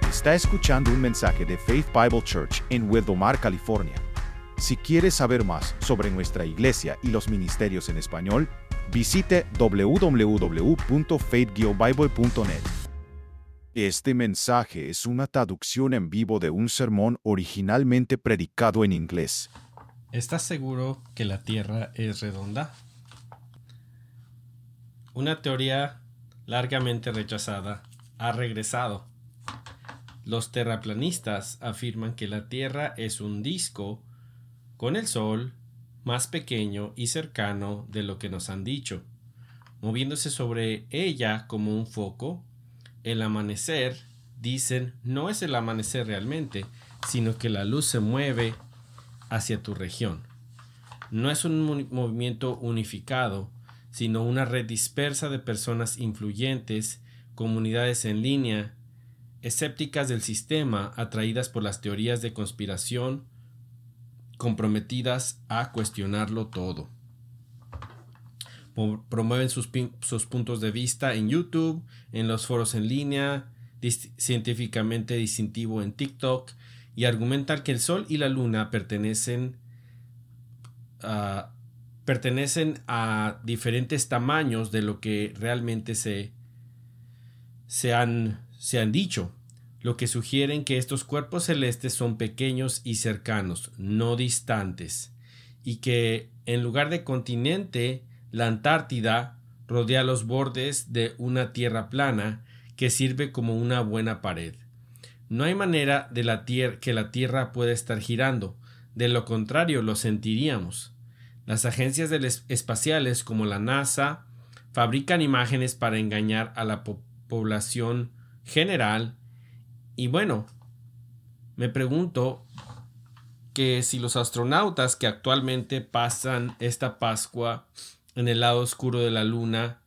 Está escuchando un mensaje de Faith Bible Church en Wildomar, California. Si quieres saber más sobre nuestra iglesia y los ministerios en español, visite www.faith-bible.net. Este mensaje es una traducción en vivo de un sermón originalmente predicado en inglés. ¿Estás seguro que la Tierra es redonda? Una teoría largamente rechazada ha regresado. Los terraplanistas afirman que la Tierra es un disco con el Sol más pequeño y cercano de lo que nos han dicho, moviéndose sobre ella como un foco. El amanecer, dicen, no es el amanecer realmente, sino que la luz se mueve hacia tu región. No es un movimiento unificado, sino una red dispersa de personas influyentes, comunidades en línea, escépticas del sistema, atraídas por las teorías de conspiración, comprometidas a cuestionarlo todo. Promueven sus puntos de vista en YouTube, en los foros en línea, científicamente distintivo en TikTok, y argumentan que el Sol y la Luna pertenecen a diferentes tamaños de lo que realmente se han dicho, lo que sugieren que estos cuerpos celestes son pequeños y cercanos, no distantes, y que en lugar de continente, la Antártida rodea los bordes de una tierra plana que sirve como una buena pared. No hay manera de que la Tierra pueda estar girando, de lo contrario lo sentiríamos. Las agencias espaciales como la NASA fabrican imágenes para engañar a la población general. Y bueno, me pregunto que si los astronautas que actualmente pasan esta Pascua en el lado oscuro de la Luna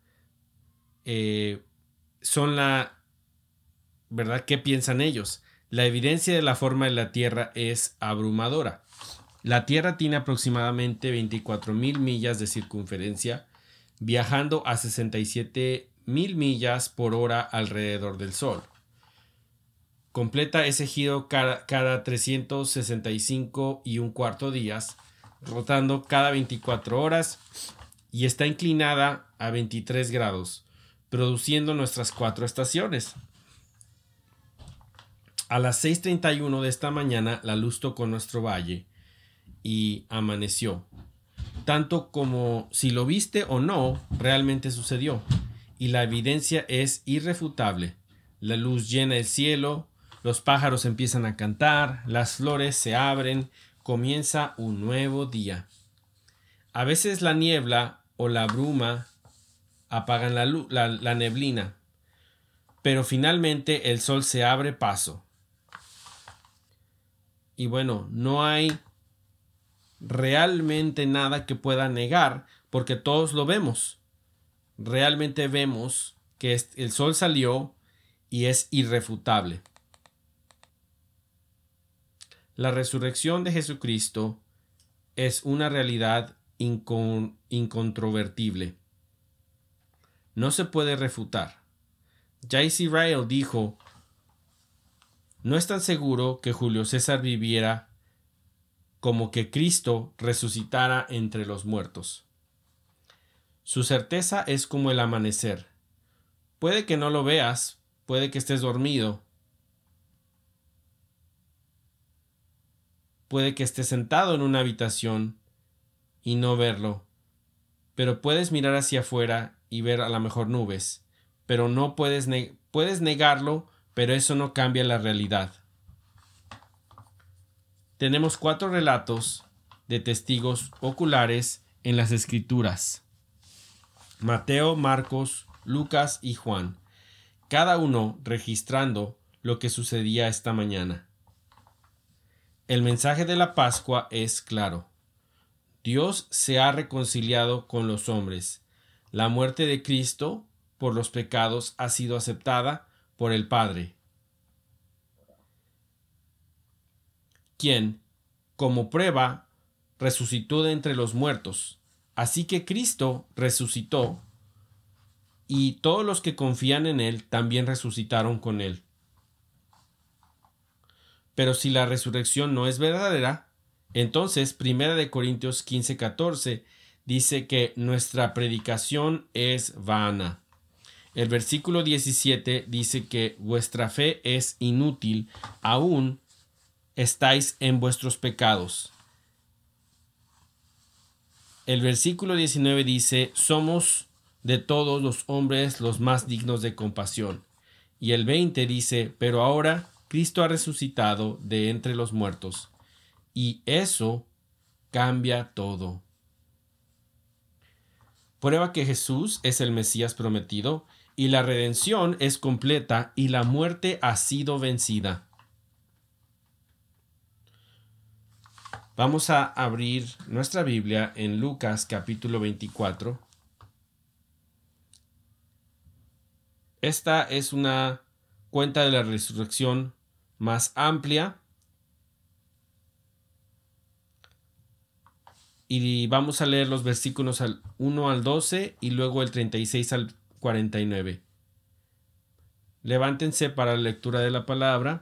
son la verdad, ¿qué piensan ellos? La evidencia de la forma de la Tierra es abrumadora. La Tierra tiene aproximadamente 24,000 millas de circunferencia, viajando a 67,000 millas por hora alrededor del Sol. Completa ese giro cada 365 y un cuarto días, rotando cada 24 horas, y está inclinada a 23 grados, produciendo nuestras 4 estaciones. A las 6:31 de esta mañana, la luz tocó nuestro valle y amaneció. Tanto como si lo viste o no, realmente sucedió. Y la evidencia es irrefutable. La luz llena el cielo, los pájaros empiezan a cantar, las flores se abren, comienza un nuevo día. A veces la niebla o la bruma apagan la neblina, pero finalmente el sol se abre paso. Y bueno, no hay realmente nada que pueda negar, porque todos lo vemos. Realmente vemos que el sol salió y es irrefutable. La resurrección de Jesucristo es una realidad incontrovertible. No se puede refutar. J.C. Ryle dijo: no es tan seguro que Julio César viviera como que Cristo resucitara entre los muertos. Su certeza es como el amanecer. Puede que no lo veas, puede que estés dormido, puede que estés sentado en una habitación y no verlo, pero puedes mirar hacia afuera y ver a lo mejor nubes, pero no puedes negarlo, pero eso no cambia la realidad. Tenemos 4 relatos de testigos oculares en las Escrituras: Mateo, Marcos, Lucas y Juan, cada uno registrando lo que sucedía esta mañana. El mensaje de la Pascua es claro. Dios se ha reconciliado con los hombres. La muerte de Cristo por los pecados ha sido aceptada por el Padre, quien, como prueba, resucitó de entre los muertos. Así que Cristo resucitó, y todos los que confían en Él también resucitaron con Él. Pero si la resurrección no es verdadera, entonces 1 Corintios 15:14 dice que nuestra predicación es vana. El versículo 17 dice que vuestra fe es inútil, aún estáis en vuestros pecados. El versículo 19 dice, somos de todos los hombres los más dignos de compasión. Y el 20 dice, pero ahora Cristo ha resucitado de entre los muertos. Y eso cambia todo. Prueba que Jesús es el Mesías prometido, y la redención es completa, y la muerte ha sido vencida. Vamos a abrir nuestra Biblia en Lucas capítulo 24. Esta es una cuenta de la resurrección más amplia. Y vamos a leer los versículos 1 al 12 y luego el 36 al 49. Levántense para la lectura de la palabra.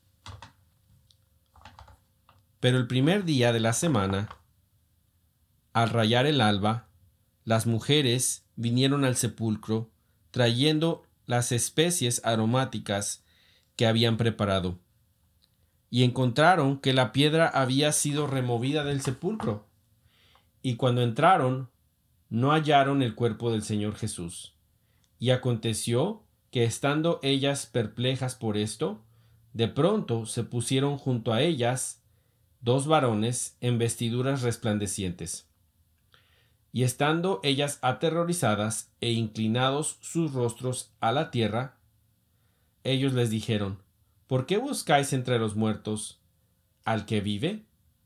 Pero el primer día de la semana, al rayar el alba, las mujeres vinieron al sepulcro trayendo las especies aromáticas que habían preparado, y encontraron que la piedra había sido removida del sepulcro. Y cuando entraron, no hallaron el cuerpo del Señor Jesús. Y aconteció que, estando ellas perplejas por esto, de pronto se pusieron junto a ellas 2 varones en vestiduras resplandecientes. Y estando ellas aterrorizadas e inclinados sus rostros a la tierra, ellos les dijeron, ¿por qué buscáis entre los muertos al que vive?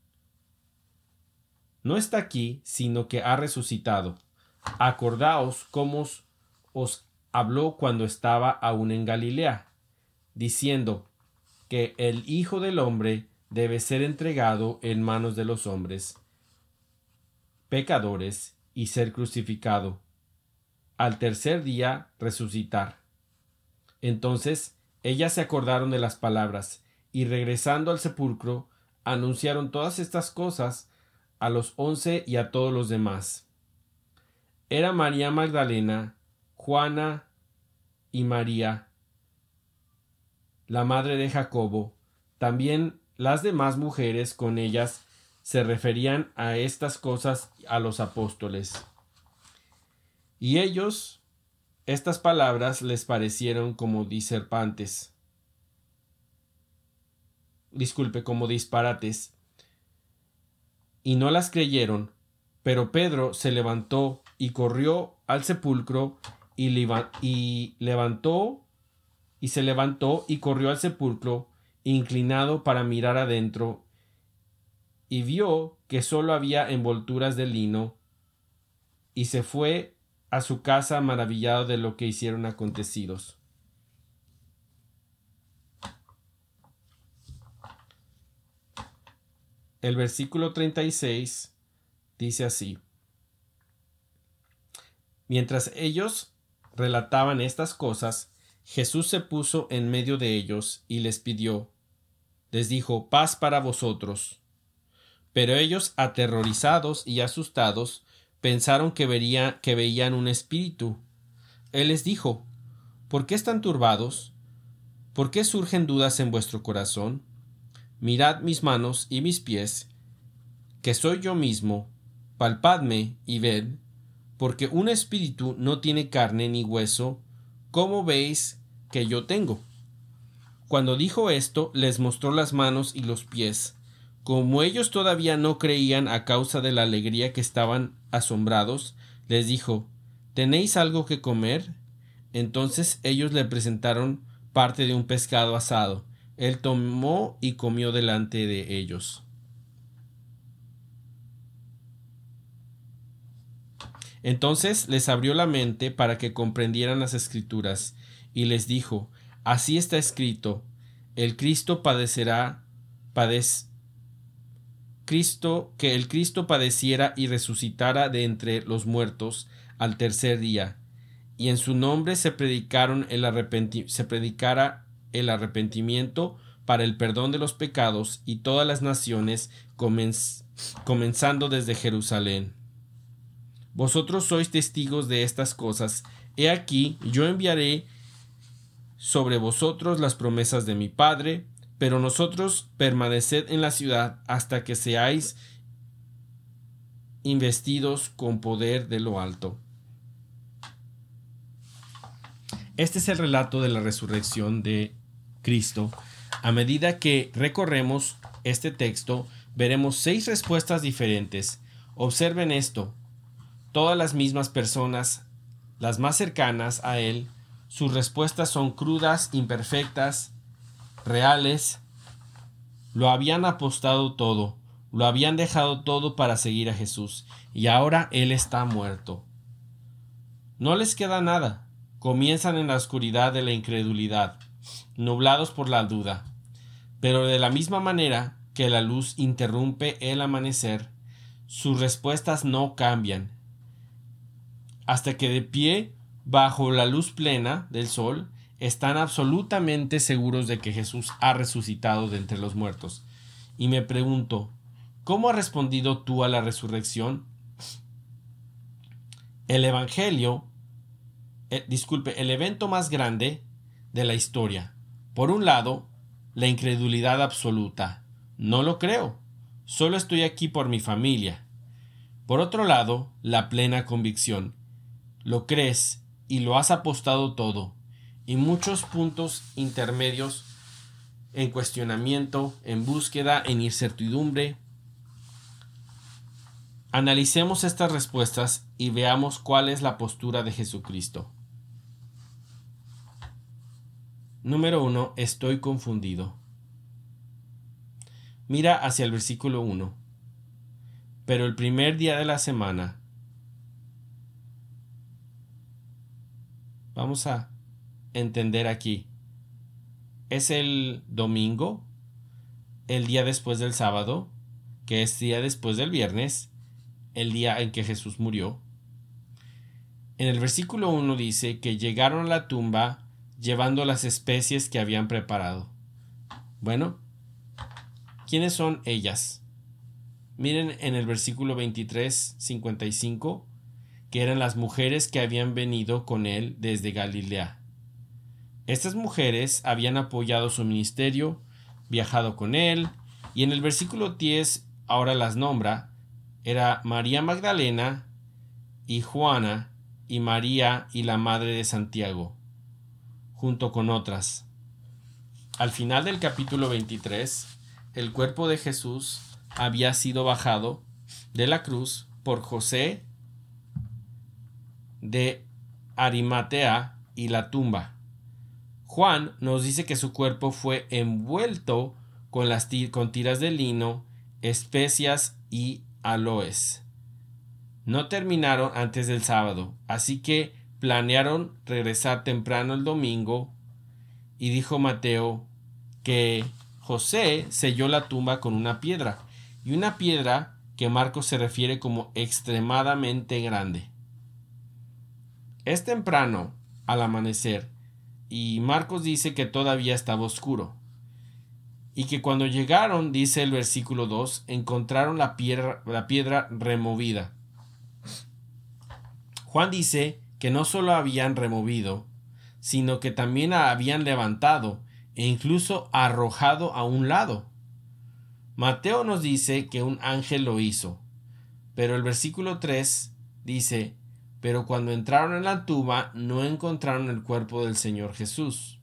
No está aquí, sino que ha resucitado. Acordaos cómo os habló cuando estaba aún en Galilea, diciendo que el Hijo del Hombre debe ser entregado en manos de los hombres, pecadores, y ser crucificado. Al tercer día resucitar. Entonces ellas se acordaron de las palabras, y regresando al sepulcro, anunciaron todas estas cosas a los 11 y a todos los demás. Era María Magdalena, Juana y María, la madre de Jacobo. También las demás mujeres con ellas se referían a estas cosas a los apóstoles. Y ellos, estas palabras les parecieron como como disparates, y no las creyeron. Pero Pedro se levantó y corrió al sepulcro y se levantó y corrió al sepulcro, inclinado para mirar adentro, y vio que sólo había envolturas de lino, y se fue a su casa maravillado de lo que hicieron acontecidos. El versículo 36 dice así: Mientras ellos relataban estas cosas, Jesús se puso en medio de ellos y les dijo, paz para vosotros. Pero ellos, aterrorizados y asustados, pensaron que veían un espíritu. Él les dijo, ¿por qué están turbados? ¿Por qué surgen dudas en vuestro corazón? Mirad mis manos y mis pies, que soy yo mismo, palpadme y ved, porque un espíritu no tiene carne ni hueso, como veis que yo tengo. Cuando dijo esto, les mostró las manos y los pies. Como ellos todavía no creían a causa de la alegría que estaban asombrados, les dijo, ¿tenéis algo que comer? Entonces ellos le presentaron parte de un pescado asado. Él tomó y comió delante de ellos. Entonces les abrió la mente para que comprendieran las Escrituras, y les dijo, así está escrito, el Cristo padeciera y resucitara de entre los muertos al tercer día, y en su nombre se predicara el arrepentimiento para el perdón de los pecados, y todas las naciones, comenzando desde Jerusalén. Vosotros sois testigos de estas cosas. He aquí, yo enviaré sobre vosotros las promesas de mi Padre, pero nosotros permaneced en la ciudad hasta que seáis investidos con poder de lo alto. Este es el relato de la resurrección de Cristo. A medida que recorremos este texto, veremos 6 respuestas diferentes. Observen esto. Todas las mismas personas, las más cercanas a Él, sus respuestas son crudas, imperfectas, reales. Lo habían apostado todo, lo habían dejado todo para seguir a Jesús, y ahora Él está muerto. No les queda nada. Comienzan en la oscuridad de la incredulidad, nublados por la duda. Pero de la misma manera que la luz interrumpe el amanecer, sus respuestas no cambian, hasta que de pie, bajo la luz plena del sol, están absolutamente seguros de que Jesús ha resucitado de entre los muertos. Y me pregunto, ¿cómo has respondido tú a la resurrección? El evento más grande de la historia. Por un lado, la incredulidad absoluta. No lo creo. Solo estoy aquí por mi familia. Por otro lado, la plena convicción. Lo crees y lo has apostado todo. Y muchos puntos intermedios en cuestionamiento, en búsqueda, en incertidumbre. Analicemos estas respuestas y veamos cuál es la postura de Jesucristo. Número 1. Estoy confundido. Mira hacia el versículo 1. Pero el primer día de la semana. Vamos a entender aquí. ¿Es el domingo? ¿El día después del sábado? ¿Que es día después del viernes? ¿El día en que Jesús murió? En el versículo 1 dice que llegaron a la tumba llevando las especies que habían preparado. Bueno, ¿quiénes son ellas? Miren en el versículo 23-55, que eran las mujeres que habían venido con él desde Galilea. Estas mujeres habían apoyado su ministerio, viajado con él, y en el versículo 10 ahora las nombra. Era María Magdalena y Juana y María y la madre de Santiago, junto con otras. Al final del capítulo 23, el cuerpo de Jesús había sido bajado de la cruz por José de Arimatea y la tumba. Juan nos dice que su cuerpo fue envuelto con tiras de lino, especias y aloes. No terminaron antes del sábado, así que planearon regresar temprano el domingo, y dijo Mateo que José selló la tumba con una piedra, y una piedra que Marcos se refiere como extremadamente grande. Es temprano al amanecer, y Marcos dice que todavía estaba oscuro, y que cuando llegaron, dice el versículo 2, encontraron la piedra removida. Juan dice que no solo habían removido, sino que también la habían levantado e incluso arrojado a un lado. Mateo nos dice que un ángel lo hizo, pero el versículo 3 dice: pero cuando entraron en la tumba no encontraron el cuerpo del Señor Jesús.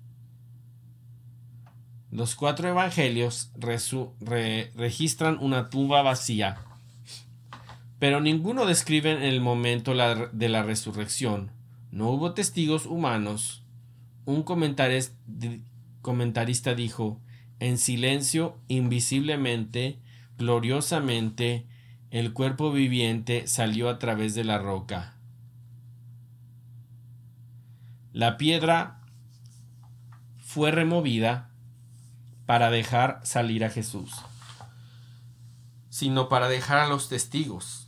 Los 4 evangelios registran una tumba vacía, pero ninguno describe en el momento de la resurrección. No hubo testigos humanos. Un comentarista dijo: en silencio, invisiblemente, gloriosamente, el cuerpo viviente salió a través de la roca. La piedra fue removida para dejar salir a Jesús, sino para dejar a los testigos.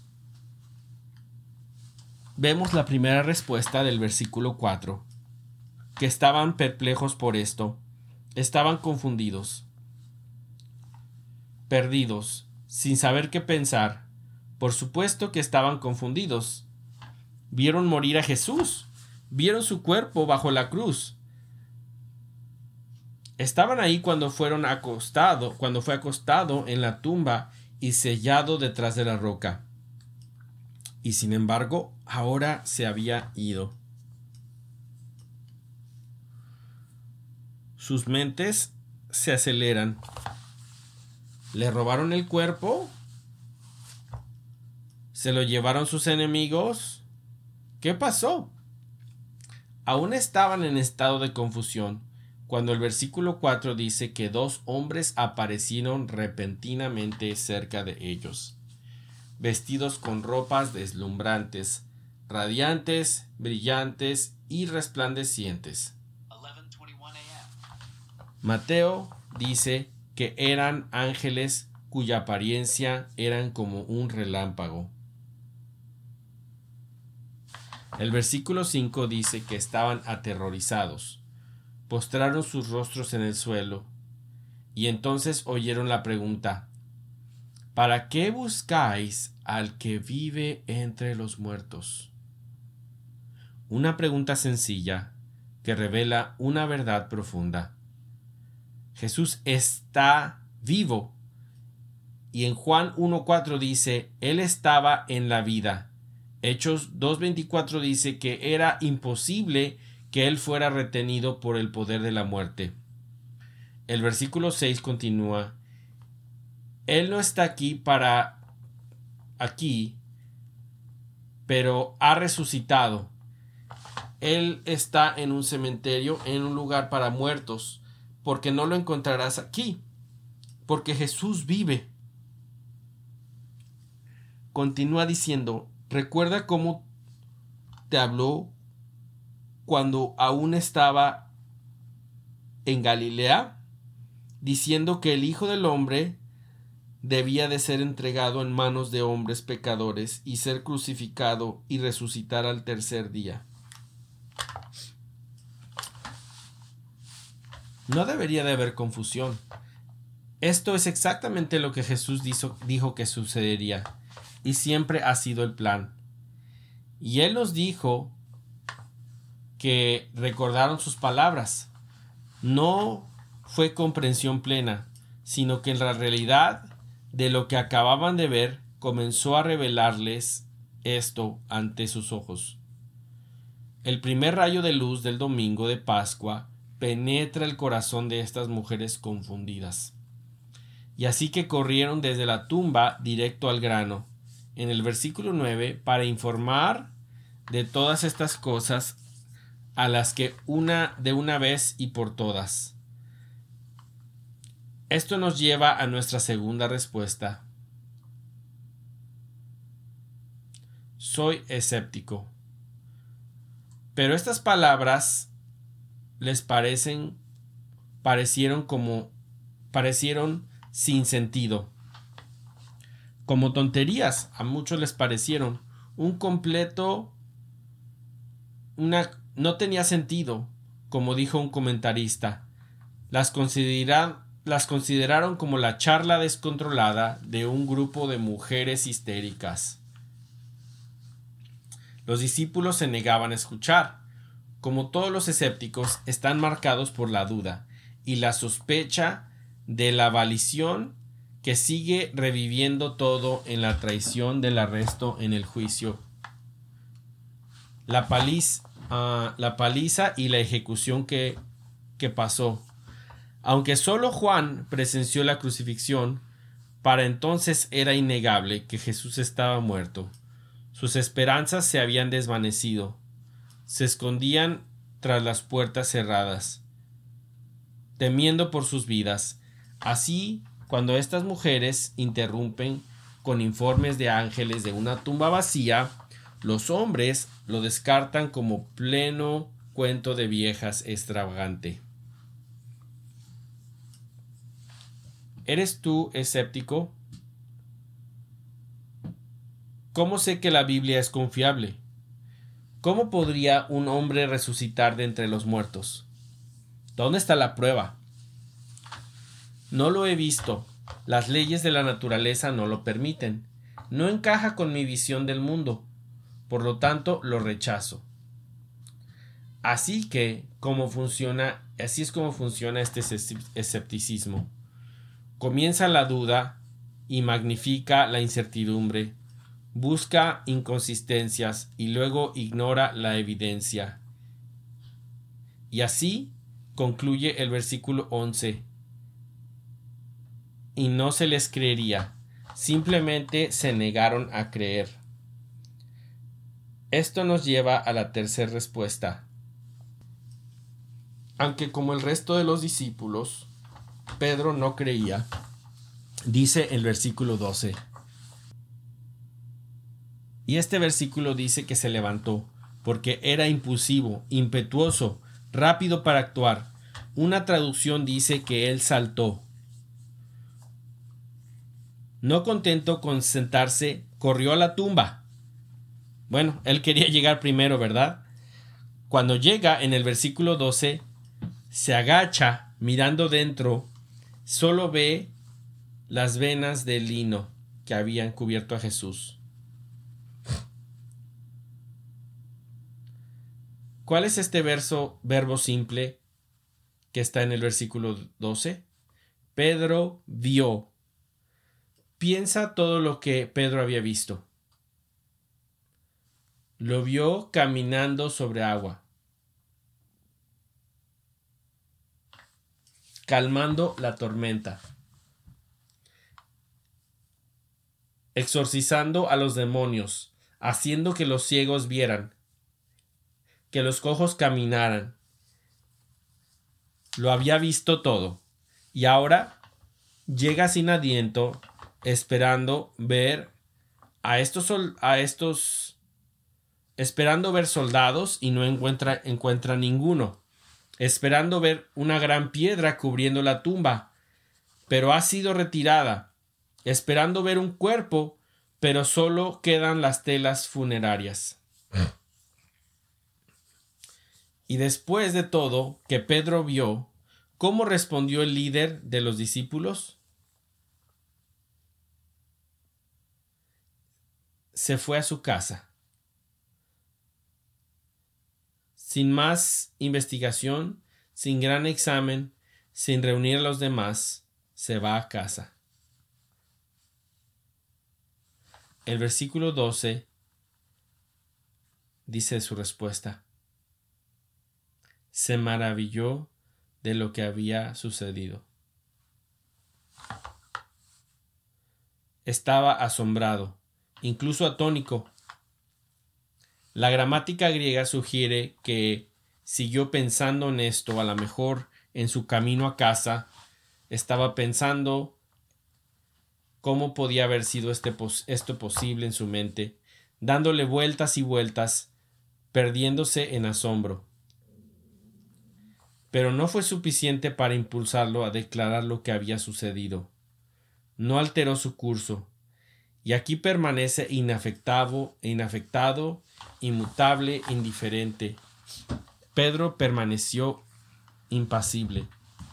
Vemos la primera respuesta del versículo 4, que estaban perplejos por esto, estaban confundidos. perdidos, sin saber qué pensar. Por supuesto que estaban confundidos. Vieron morir a Jesús. Vieron su cuerpo bajo la cruz. Estaban ahí cuando fue acostado en la tumba y sellado detrás de la roca. Y sin embargo, ahora se había ido. Sus mentes se aceleran. ¿Le robaron el cuerpo? ¿Se lo llevaron sus enemigos? ¿Qué pasó? Aún estaban en estado de confusión cuando el versículo 4 dice que 2 hombres aparecieron repentinamente cerca de ellos, vestidos con ropas deslumbrantes, radiantes, brillantes y resplandecientes. Mateo dice que eran ángeles cuya apariencia eran como un relámpago. El versículo 5 dice que estaban aterrorizados, postraron sus rostros en el suelo, y entonces oyeron la pregunta: ¿para qué buscáis al que vive entre los muertos? Una pregunta sencilla que revela una verdad profunda. Jesús está vivo, y en Juan 1:4 dice: Él estaba en la vida. Hechos 2:24 dice que era imposible que Él fuera retenido por el poder de la muerte. El versículo 6 continúa: Él no está aquí, pero ha resucitado. Él está en un cementerio, en un lugar para muertos, porque no lo encontrarás aquí, porque Jesús vive. Continúa diciendo: ¿recuerda cómo te habló cuando aún estaba en Galilea, diciendo que el Hijo del Hombre debía de ser entregado en manos de hombres pecadores y ser crucificado y resucitar al tercer día? No debería de haber confusión. Esto es exactamente lo que Jesús dijo que sucedería, y siempre ha sido el plan. Y Él nos dijo que recordaron sus palabras. No fue comprensión plena, sino que en la realidad de lo que acababan de ver comenzó a revelarles esto ante sus ojos. El primer rayo de luz del domingo de Pascua penetra el corazón de estas mujeres confundidas. Y así que corrieron desde la tumba directo al grano, en el versículo 9, para informar de todas estas cosas a las que de una vez y por todas. Esto nos lleva a nuestra segunda respuesta. Soy escéptico. Pero estas palabras les parecieron sin sentido, como tonterías. A muchos les parecieron no tenía sentido, como dijo un comentarista. Las consideraron como la charla descontrolada de un grupo de mujeres histéricas. Los discípulos se negaban a escuchar. Como todos los escépticos, están marcados por la duda y la sospecha de la validación que sigue reviviendo todo en la traición del arresto en el juicio, la paliza y la ejecución que pasó. Aunque solo Juan presenció la crucifixión, para entonces era innegable que Jesús estaba muerto. Sus esperanzas se habían desvanecido. Se escondían tras las puertas cerradas, temiendo por sus vidas. Así, cuando estas mujeres interrumpen con informes de ángeles de una tumba vacía, los hombres lo descartan como pleno cuento de viejas extravagante. ¿Eres tú escéptico? ¿Cómo sé que la Biblia es confiable? ¿Cómo podría un hombre resucitar de entre los muertos? ¿Dónde está la prueba? No lo he visto. Las leyes de la naturaleza no lo permiten. No encaja con mi visión del mundo. Por lo tanto, lo rechazo. Así es como funciona este escepticismo. Comienza la duda y magnifica la incertidumbre. Busca inconsistencias y luego ignora la evidencia. Y así concluye el versículo 11. Y no se les creería, simplemente se negaron a creer. Esto nos lleva a la tercera respuesta. Aunque como el resto de los discípulos, Pedro no creía, dice el versículo 12. Y este versículo dice que se levantó, porque era impulsivo, impetuoso, rápido para actuar. Una traducción dice que él saltó. No contento con sentarse, corrió a la tumba. Bueno, él quería llegar primero, ¿verdad? Cuando llega en el versículo 12, se agacha mirando dentro, solo ve las venas de lino que habían cubierto a Jesús. ¿Cuál es este verbo simple que está en el versículo 12? Pedro vio. Piensa todo lo que Pedro había visto. Lo vio caminando sobre agua, calmando la tormenta, exorcizando a los demonios, haciendo que los ciegos vieran, que los cojos caminaran. Lo había visto todo y ahora llega sin aliento, esperando ver esperando ver soldados y no encuentra ninguno, esperando ver una gran piedra cubriendo la tumba, pero ha sido retirada, esperando ver un cuerpo, pero solo quedan las telas funerarias. Y después de todo que Pedro vio, ¿cómo respondió el líder de los discípulos? Se fue a su casa. Sin más investigación, sin gran examen, sin reunir a los demás, se va a casa. El versículo 12 dice su respuesta. Se maravilló de lo que había sucedido. Estaba asombrado, incluso atónico. La gramática griega sugiere que siguió pensando en esto, a lo mejor en su camino a casa, estaba pensando cómo podía haber sido esto posible en su mente, dándole vueltas y vueltas, perdiéndose en asombro. Pero no fue suficiente para impulsarlo a declarar lo que había sucedido. No alteró su curso, y aquí permanece inafectado, inmutable, indiferente. Pedro permaneció impasible.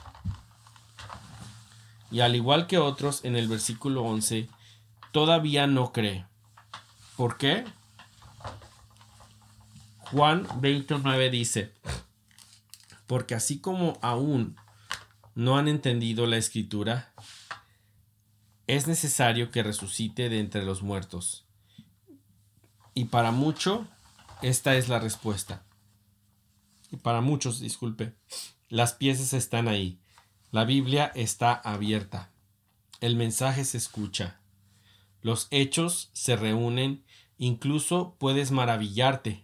Y al igual que otros en el versículo 11, todavía no cree. ¿Por qué? Juan 29 dice, porque así como aún no han entendido la Escritura, es necesario que resucite de entre los muertos. Y para mucho, esta es la respuesta. Y para muchos, las piezas están ahí. La Biblia está abierta. El mensaje se escucha. Los hechos se reúnen. Incluso puedes maravillarte.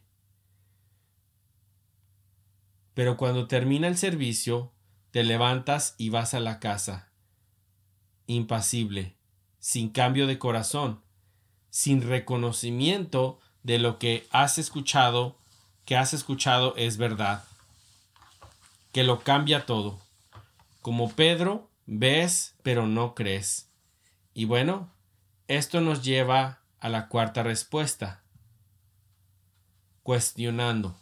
Pero cuando termina el servicio, te levantas y vas a la casa. Impasible, sin cambio de corazón, sin reconocimiento de lo que has escuchado es verdad, que lo cambia todo. Como Pedro, ves pero no crees. Y bueno, esto nos lleva a la cuarta respuesta. Cuestionando.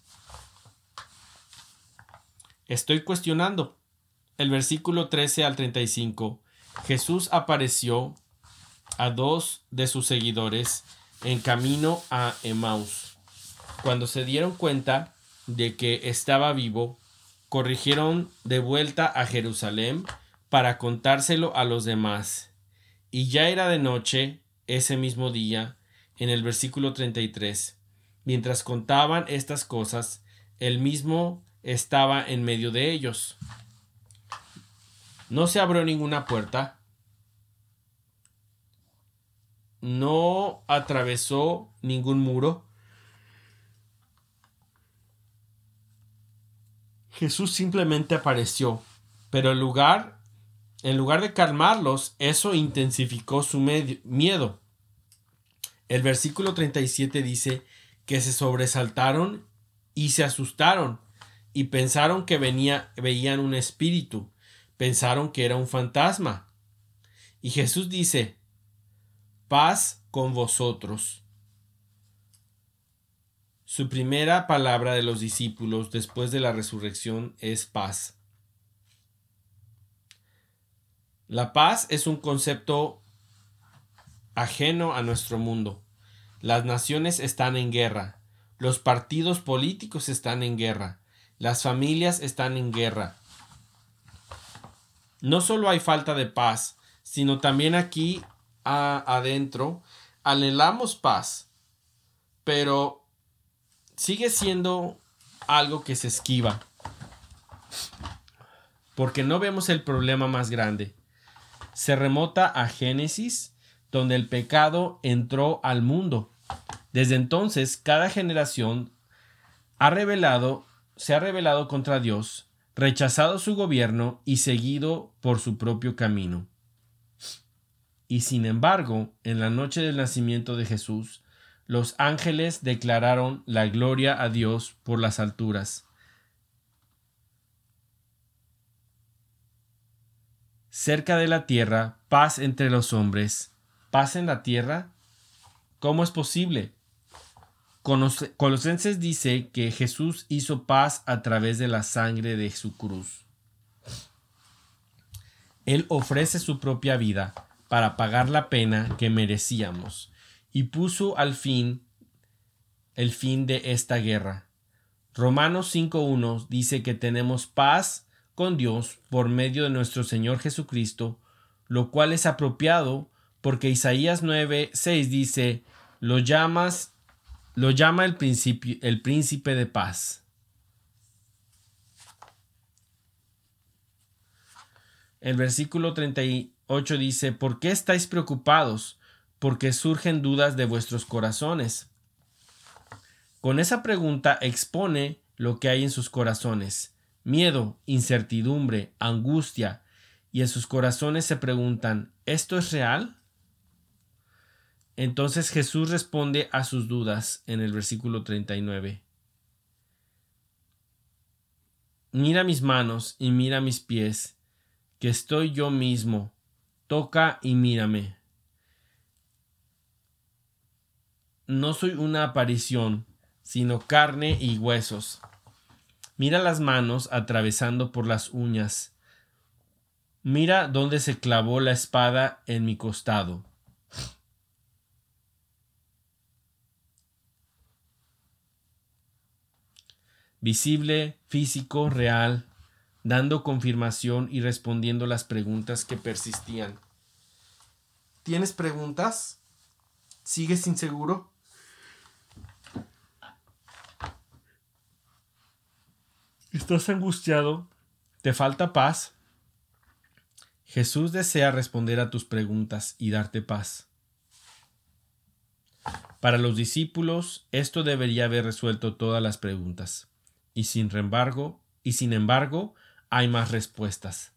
Estoy cuestionando. El versículo 13 al 35 Jesús apareció a dos de sus seguidores en camino a Emaús. Cuando se dieron cuenta de que estaba vivo, corrieron de vuelta a Jerusalén para contárselo a los demás. Y ya era de noche ese mismo día, en el versículo 33. Mientras contaban estas cosas, él mismo estaba en medio de ellos. No se abrió ninguna puerta, no atravesó ningún muro. Jesús simplemente apareció, pero en lugar de calmarlos, eso intensificó su miedo. El versículo 37 dice que se sobresaltaron y se asustaron y pensaron que veían un espíritu, pensaron que era un fantasma. Y Jesús dice: paz con vosotros. Su primera palabra de los discípulos después de la resurrección es paz. La paz es un concepto ajeno a nuestro mundo. Las naciones están en guerra, los partidos políticos están en guerra, las familias están en guerra. No solo hay falta de paz, sino también aquí adentro anhelamos paz, pero sigue siendo algo que se esquiva, porque no vemos el problema más grande. Se remota a Génesis, donde el pecado entró al mundo. Desde entonces, cada generación se ha rebelado contra Dios, rechazado su gobierno y seguido por su propio camino. Y sin embargo, en la noche del nacimiento de Jesús, los ángeles declararon la gloria a Dios por las alturas. Cerca de la tierra, paz entre los hombres. ¿Paz en la tierra? ¿Cómo es posible? Colosenses dice que Jesús hizo paz a través de la sangre de su cruz. Él ofrece su propia vida para pagar la pena que merecíamos y puso el fin de esta guerra. Romanos 5:1 dice que tenemos paz con Dios por medio de nuestro Señor Jesucristo, lo cual es apropiado porque Isaías 9:6 dice: lo llama el príncipe de paz. El versículo 38 dice: ¿por qué estáis preocupados? Porque surgen dudas de vuestros corazones. Con esa pregunta expone lo que hay en sus corazones: miedo, incertidumbre, angustia, y en sus corazones se preguntan: ¿esto es real? Entonces Jesús responde a sus dudas en el versículo 39. Mira mis manos y mira mis pies, que estoy yo mismo. Toca y mírame. No soy una aparición, sino carne y huesos. Mira las manos atravesando por las uñas. Mira dónde se clavó la espada en mi costado. Visible, físico, real, dando confirmación y respondiendo las preguntas que persistían. ¿Tienes preguntas? ¿Sigues inseguro? ¿Estás angustiado? ¿Te falta paz? Jesús desea responder a tus preguntas y darte paz. Para los discípulos, esto debería haber resuelto todas las preguntas. Y sin embargo, hay más respuestas.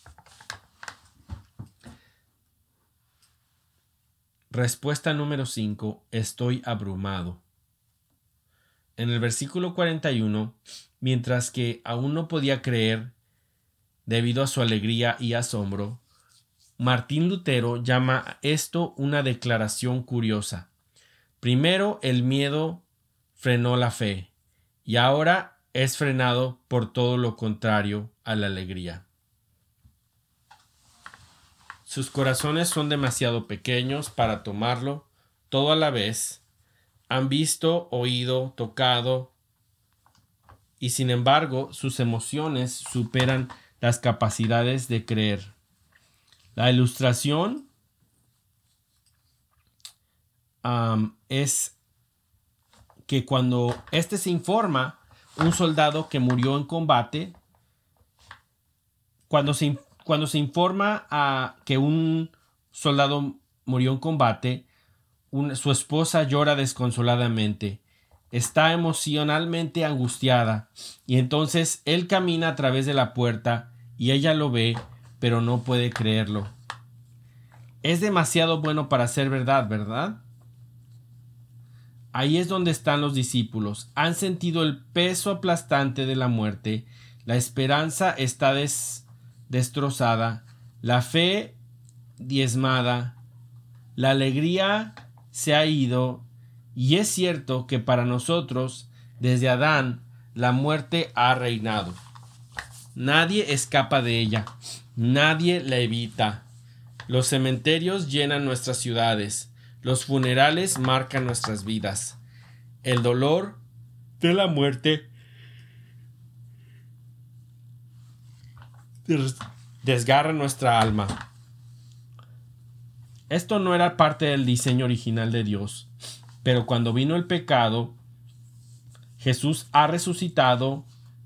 Respuesta número 5. Estoy abrumado. En el versículo 41, mientras que aún no podía creer, debido a su alegría y asombro, Martín Lutero llama esto una declaración curiosa. Primero el miedo frenó la fe, y ahora es frenado por todo lo contrario a la alegría. Sus corazones son demasiado pequeños para tomarlo todo a la vez. Han visto, oído, tocado, y sin embargo sus emociones superan las capacidades de creer. La ilustración es que cuando se informa un soldado que murió en combate, cuando se informa que un soldado murió en combate, su esposa llora desconsoladamente. Está emocionalmente angustiada y entonces él camina a través de la puerta y ella lo ve, pero no puede creerlo. Es demasiado bueno para ser verdad, ¿verdad? Ahí es donde están los discípulos. Han sentido el peso aplastante de la muerte. La esperanza está destrozada. La fe diezmada. La alegría se ha ido. Y es cierto que para nosotros, desde Adán, la muerte ha reinado. Nadie escapa de ella. Nadie la evita. Los cementerios llenan nuestras ciudades. Los funerales marcan nuestras vidas. El dolor de la muerte desgarra nuestra alma. Esto no era parte del diseño original de Dios, pero cuando vino el pecado, Jesús ha resucitado.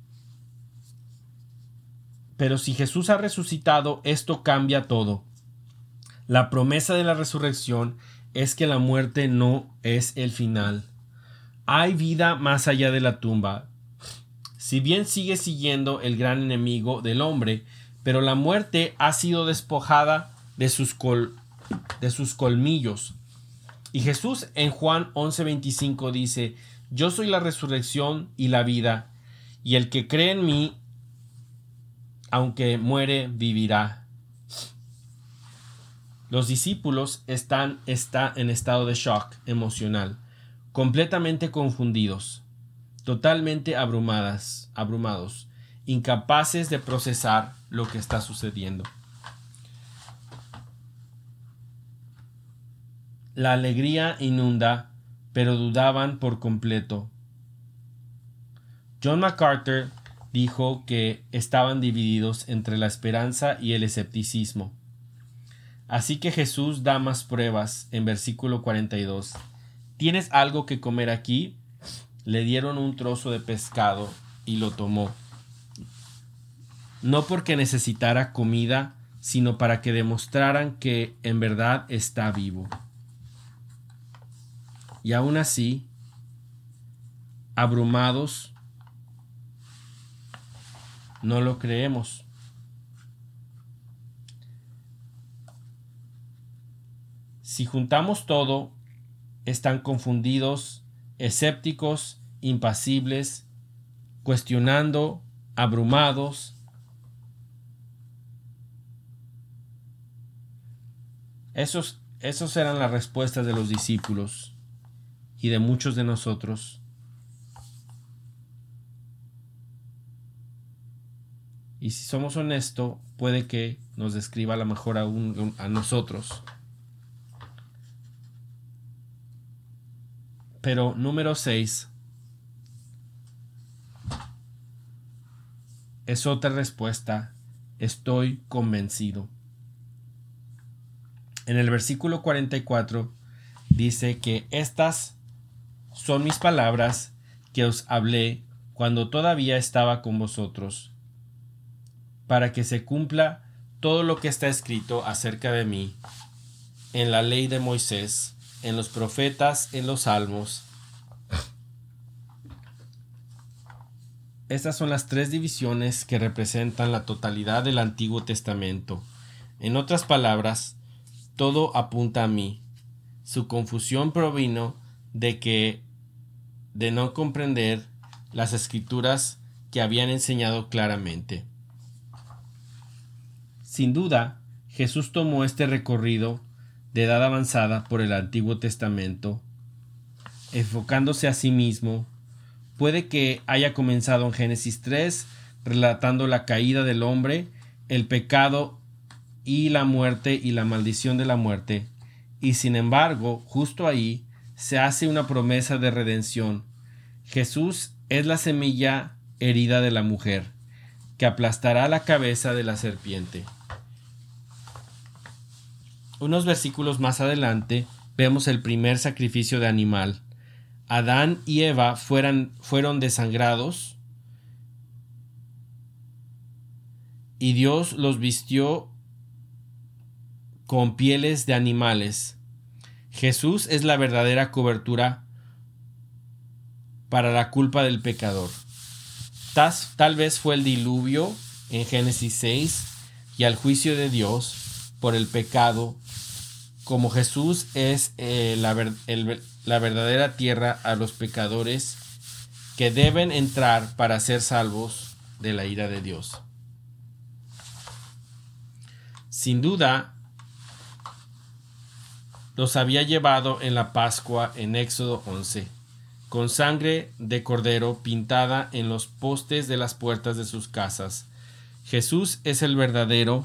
Pero si Jesús ha resucitado, esto cambia todo. La promesa de la resurrección es que la muerte no es el final. Hay vida más allá de la tumba. Si bien sigue siguiendo el gran enemigo del hombre, pero la muerte ha sido despojada de sus colmillos. Y Jesús en Juan 11:25 dice: Yo soy la resurrección y la vida, y el que cree en mí, aunque muere, vivirá. Los discípulos están en estado de shock emocional, completamente confundidos, totalmente abrumados, incapaces de procesar lo que está sucediendo. La alegría inunda, pero dudaban por completo. John MacArthur dijo que estaban divididos entre la esperanza y el escepticismo. Así que Jesús da más pruebas en versículo 42. ¿Tienes algo que comer aquí? Le dieron un trozo de pescado y lo tomó. No porque necesitara comida, sino para que demostraran que en verdad está vivo. Y aún así, abrumados, no lo creemos. Si juntamos todo, están confundidos, escépticos, impasibles, cuestionando, abrumados. Esos eran las respuestas de los discípulos y de muchos de nosotros. Y si somos honestos, puede que nos describa a lo mejor aún a nosotros. Pero número 6 es otra respuesta. Estoy convencido. En el versículo 44 dice que estas son mis palabras que os hablé cuando todavía estaba con vosotros, para que se cumpla todo lo que está escrito acerca de mí en la ley de Moisés, en los profetas, en los salmos. Estas son las 3 divisiones que representan la totalidad del Antiguo Testamento. En otras palabras, todo apunta a mí. Su confusión provino de no comprender las escrituras que habían enseñado claramente. Sin duda, Jesús tomó este recorrido de edad avanzada por el Antiguo Testamento, enfocándose a sí mismo. Puede que haya comenzado en Génesis 3, relatando la caída del hombre, el pecado y la muerte y la maldición de la muerte. Y sin embargo, justo ahí se hace una promesa de redención. Jesús es la semilla herida de la mujer, que aplastará la cabeza de la serpiente. Unos versículos más adelante vemos el primer sacrificio de animal. Adán y Eva fueron desangrados y Dios los vistió con pieles de animales. Jesús es la verdadera cobertura para la culpa del pecador. Tal vez fue el diluvio en Génesis 6 y al juicio de Dios por el pecado, como Jesús es la verdadera tierra a los pecadores que deben entrar para ser salvos de la ira de Dios. Sin duda, los había llevado en la Pascua en Éxodo 11, con sangre de cordero pintada en los postes de las puertas de sus casas. Jesús es el verdadero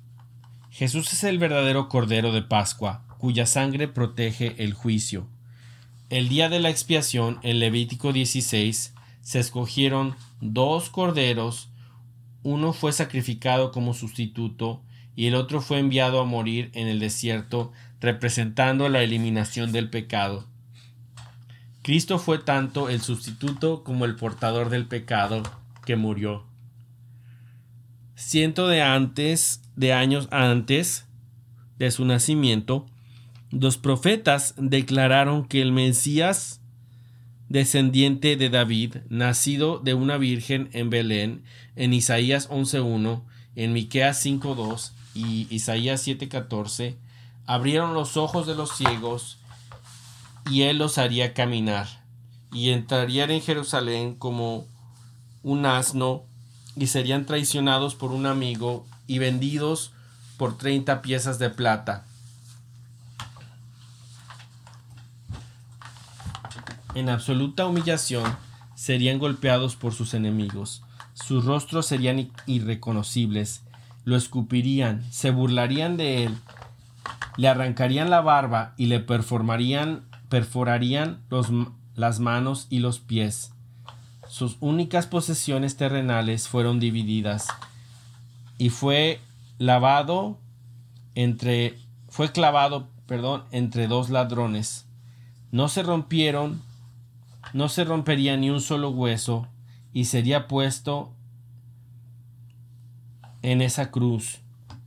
cordero de Pascua, cuya sangre protege el juicio. El día de la expiación, en Levítico 16, se escogieron 2 corderos, uno fue sacrificado como sustituto y el otro fue enviado a morir en el desierto, representando la eliminación del pecado. Cristo fue tanto el sustituto como el portador del pecado que murió. Cientos de años antes de su nacimiento, los profetas declararon que el Mesías, descendiente de David, nacido de una virgen en Belén, en Isaías 11:1, en Miqueas 5:2 y Isaías 7:14, abrieron los ojos de los ciegos y él los haría caminar, y entrarían en Jerusalén como un asno, y serían traicionados por un amigo y vendidos por 30 piezas de plata. En absoluta humillación serían golpeados por sus enemigos. Sus rostros serían irreconocibles. Lo escupirían, se burlarían de él, le arrancarían la barba y le perforarían las manos y los pies. Sus únicas posesiones terrenales fueron divididas y fue clavado entre 2 ladrones. No se rompería ni un solo hueso y sería puesto en esa cruz.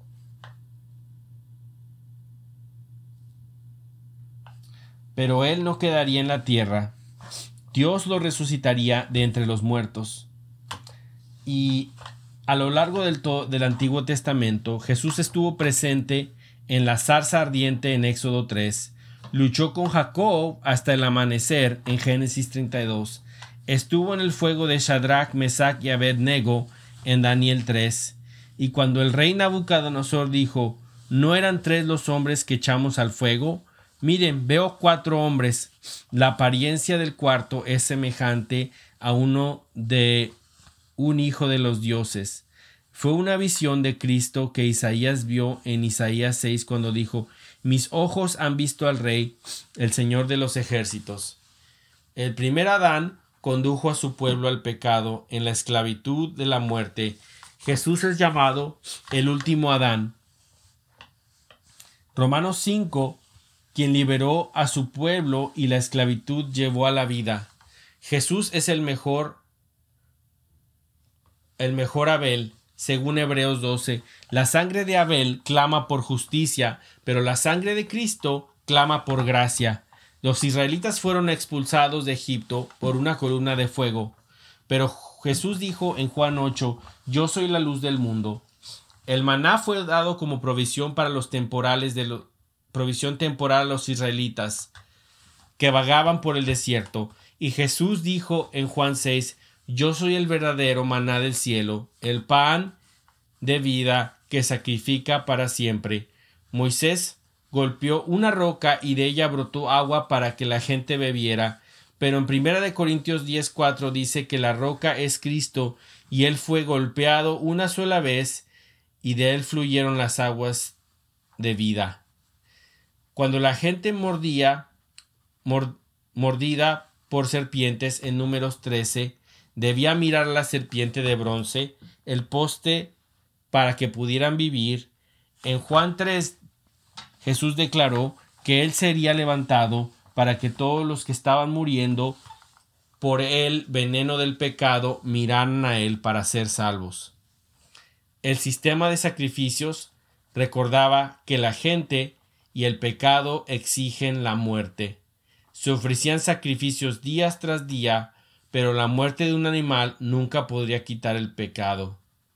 Pero él no quedaría en la tierra. Dios lo resucitaría de entre los muertos. Y a lo largo del Antiguo Testamento, Jesús estuvo presente en la zarza ardiente en Éxodo 3. Luchó con Jacob hasta el amanecer en Génesis 32. Estuvo en el fuego de Shadrach, Mesach y Abednego en Daniel 3. Y cuando el rey Nabucodonosor dijo: ¿no eran 3 los hombres que echamos al fuego? Miren, veo 4 hombres. La apariencia del cuarto es semejante a uno de un hijo de los dioses. Fue una visión de Cristo que Isaías vio en Isaías 6 cuando dijo: mis ojos han visto al Rey, el Señor de los ejércitos. El primer Adán condujo a su pueblo al pecado en la esclavitud de la muerte. Jesús es llamado el último Adán. Romanos 5, quien liberó a su pueblo y la esclavitud llevó a la vida. Jesús es el mejor Abel, según Hebreos 12. La sangre de Abel clama por justicia, pero la sangre de Cristo clama por gracia. Los israelitas fueron expulsados de Egipto por una columna de fuego, pero Jesús dijo en Juan 8: yo soy la luz del mundo. El maná fue dado como provisión temporal a los israelitas que vagaban por el desierto. Y Jesús dijo en Juan 6: yo soy el verdadero maná del cielo, el pan de vida que sacrifica para siempre. Moisés golpeó una roca y de ella brotó agua para que la gente bebiera. Pero en 1 Corintios 10:4 dice que la roca es Cristo y él fue golpeado una sola vez y de él fluyeron las aguas de vida. Cuando la gente mordida por serpientes en Números 13, debía mirar a la serpiente de bronce, el poste para que pudieran vivir. En Juan 3, Jesús declaró que él sería levantado para que todos los que estaban muriendo por el veneno del pecado miraran a él para ser salvos. El sistema de sacrificios recordaba que la gente y el pecado exigen la muerte. Se ofrecían sacrificios día tras día, pero la muerte de un animal nunca podría quitar el pecado.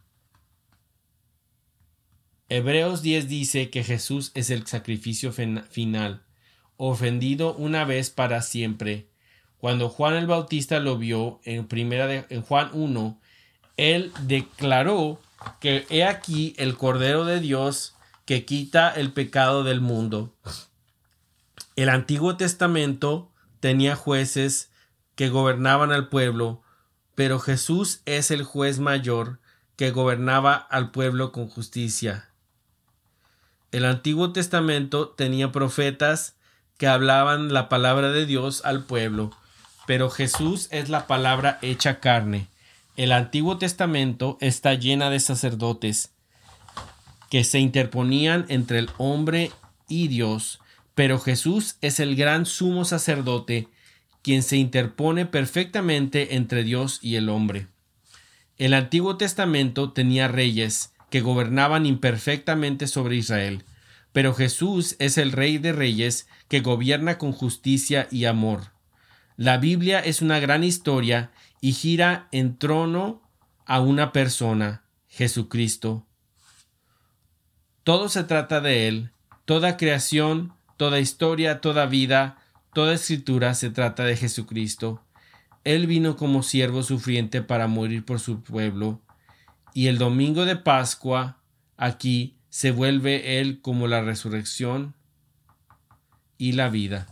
Hebreos 10 dice que Jesús es el sacrificio final, ofendido una vez para siempre. Cuando Juan el Bautista lo vio en Juan 1, él declaró que he aquí el Cordero de Dios que quita el pecado del mundo. El Antiguo Testamento tenía jueces que gobernaban al pueblo, pero Jesús es el juez mayor que gobernaba al pueblo con justicia. El Antiguo Testamento tenía profetas que hablaban la palabra de Dios al pueblo, pero Jesús es la palabra hecha carne. El Antiguo Testamento está llena de sacerdotes que se interponían entre el hombre y Dios, pero Jesús es el gran sumo sacerdote quien se interpone perfectamente entre Dios y el hombre. El Antiguo Testamento tenía reyes que gobernaban imperfectamente sobre Israel, pero Jesús es el Rey de Reyes que gobierna con justicia y amor. La Biblia es una gran historia y gira en torno a una persona, Jesucristo. Todo se trata de Él. Toda creación, toda historia, toda vida, toda escritura se trata de Jesucristo. Él vino como siervo sufriente para morir por su pueblo. Y el domingo de Pascua, aquí, se vuelve Él como la resurrección y la vida.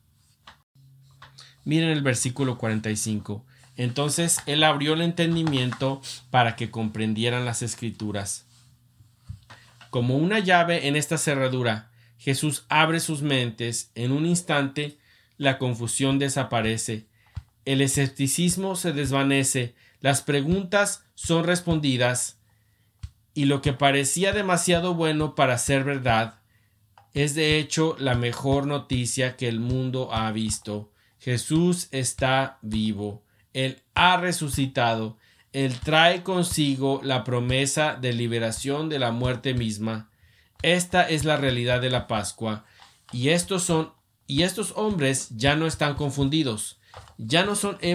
Miren el versículo 45. Entonces Él abrió el entendimiento para que comprendieran las Escrituras. Como una llave en esta cerradura, Jesús abre sus mentes. En un instante, la confusión desaparece. El escepticismo se desvanece. Las preguntas son respondidas. Y lo que parecía demasiado bueno para ser verdad es de hecho la mejor noticia que el mundo ha visto. Jesús está vivo. Él ha resucitado. Él trae consigo la promesa de liberación de la muerte misma. Esta es la realidad de la Pascua. Y estos hombres ya no están confundidos. Ya no son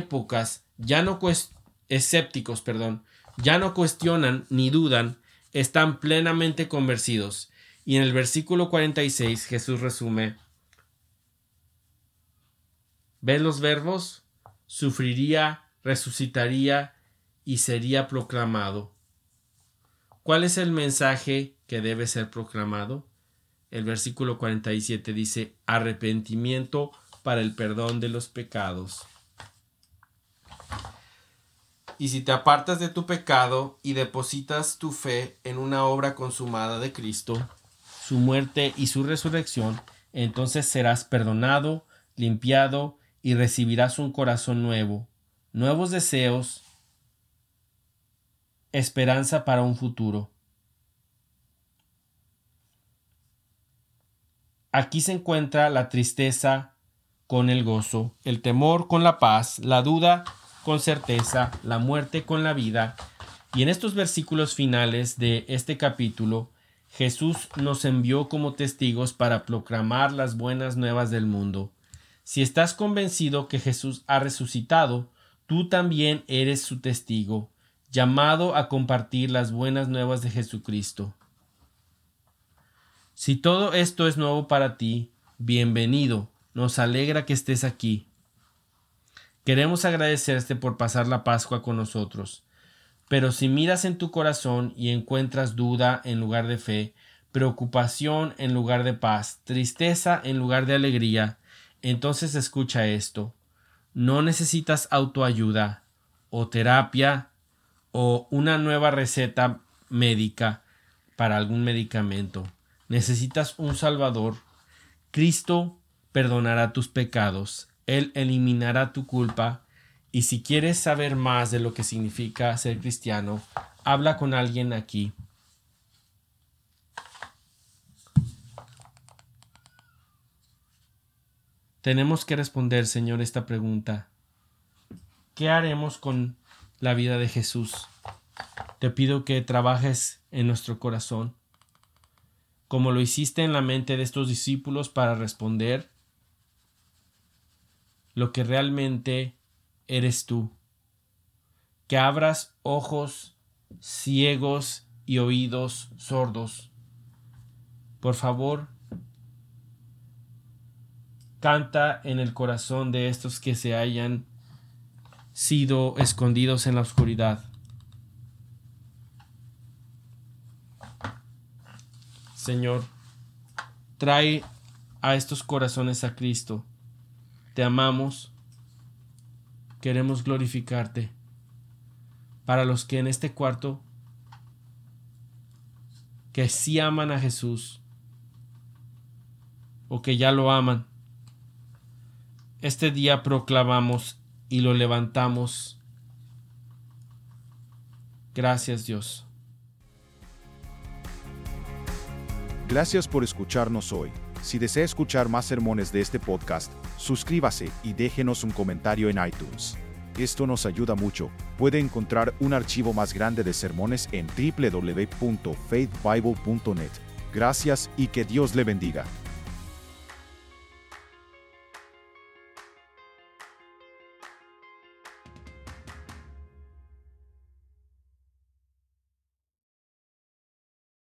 escépticos, ya no cuestionan ni dudan, están plenamente convencidos. Y en el versículo 46 Jesús resume: ¿ves los verbos? Sufriría, resucitaría y sería proclamado. ¿Cuál es el mensaje que debe ser proclamado? El versículo 47 dice: arrepentimiento para el perdón de los pecados. Y si te apartas de tu pecado y depositas tu fe en una obra consumada de Cristo, su muerte y su resurrección, entonces serás perdonado, limpiado y recibirás un corazón nuevo, nuevos deseos, esperanza para un futuro. Aquí se encuentra la tristeza con el gozo, el temor con la paz, la duda con certeza, la muerte con la vida. Y en estos versículos finales de este capítulo, Jesús nos envió como testigos para proclamar las buenas nuevas del mundo. Si estás convencido que Jesús ha resucitado, tú también eres su testigo, llamado a compartir las buenas nuevas de Jesucristo. Si todo esto es nuevo para ti, bienvenido. Nos alegra que estés aquí. Queremos agradecerte por pasar la Pascua con nosotros. Pero si miras en tu corazón y encuentras duda en lugar de fe, preocupación en lugar de paz, tristeza en lugar de alegría, entonces escucha esto. No necesitas autoayuda o terapia o una nueva receta médica. para algún medicamento, necesitas un Salvador, Cristo perdonará tus pecados, Él eliminará tu culpa, y si quieres saber más de lo que significa ser cristiano, habla con alguien aquí. Tenemos que responder, Señor, esta pregunta. ¿Qué haremos con la vida de Jesús? Te pido que trabajes en nuestro corazón, como lo hiciste en la mente de estos discípulos, para responder lo que realmente eres tú. Que abras ojos ciegos y oídos sordos. Por favor, canta en el corazón de estos que se hayan sido escondidos en la oscuridad. Señor, trae a estos corazones a Cristo. Te amamos, queremos glorificarte. Para los que en este cuarto que sí aman a Jesús o que ya lo aman, este día proclamamos y lo levantamos. Gracias, Dios. Gracias por escucharnos hoy. Si desea escuchar más sermones de este podcast, suscríbase y déjenos un comentario en iTunes. Esto nos ayuda mucho. Puede encontrar un archivo más grande de sermones en www.faithbible.net. Gracias y que Dios le bendiga.